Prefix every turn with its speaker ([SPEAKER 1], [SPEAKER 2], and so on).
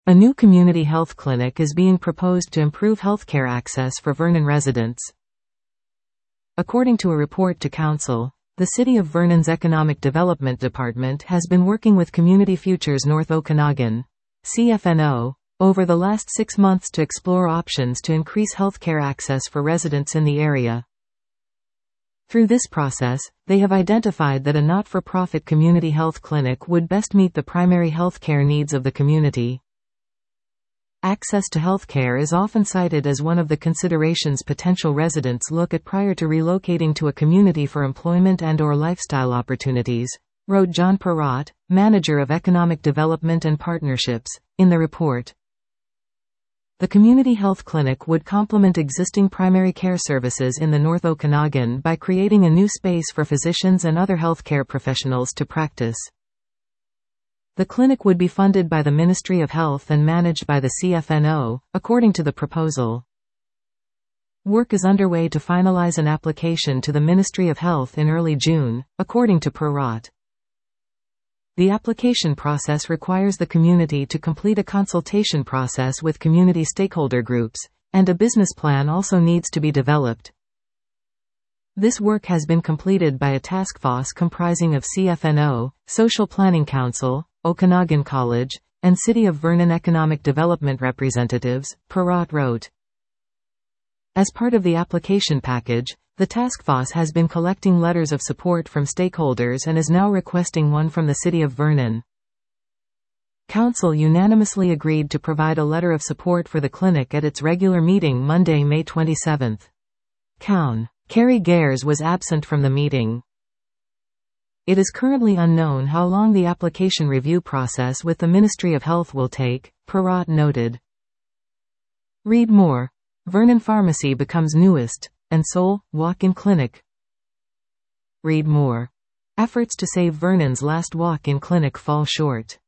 [SPEAKER 1] A new community health clinic is being proposed to improve healthcare access for Vernon residents. According to a report to Council, the City of Vernon's Economic Development Department has been working with Community Futures North Okanagan, CFNO, over the last 6 months to explore options to increase healthcare access for residents in the area. Through this process, they have identified that a not-for-profit community health clinic would best meet the primary healthcare needs of the community. Access to healthcare is often cited as one of the considerations potential residents look at prior to relocating to a community for employment and/or lifestyle opportunities, wrote John Perrott, Manager of Economic Development and Partnerships, in the report. The community health clinic would complement existing primary care services in the North Okanagan by creating a new space for physicians and other healthcare professionals to practice. The clinic would be funded by the Ministry of Health and managed by the CFNO, according to the proposal. Work is underway to finalize an application to the Ministry of Health in early June, according to Perrott. The application process requires the community to complete a consultation process with community stakeholder groups, and a business plan also needs to be developed. This work has been completed by a task force comprising of CFNO, Social Planning Council, Okanagan College, and City of Vernon Economic Development representatives, Perrott wrote. As part of the application package, the task force has been collecting letters of support from stakeholders and is now requesting one from the City of Vernon. Council unanimously agreed to provide a letter of support for the clinic at its regular meeting Monday, May 27. Coun. Carrie Gares was absent from the meeting. It is currently unknown how long the application review process with the Ministry of Health will take, Perrott noted. Read more. Vernon Pharmacy becomes newest and sole walk-in clinic. Read more. Efforts to save Vernon's last walk-in clinic fall short.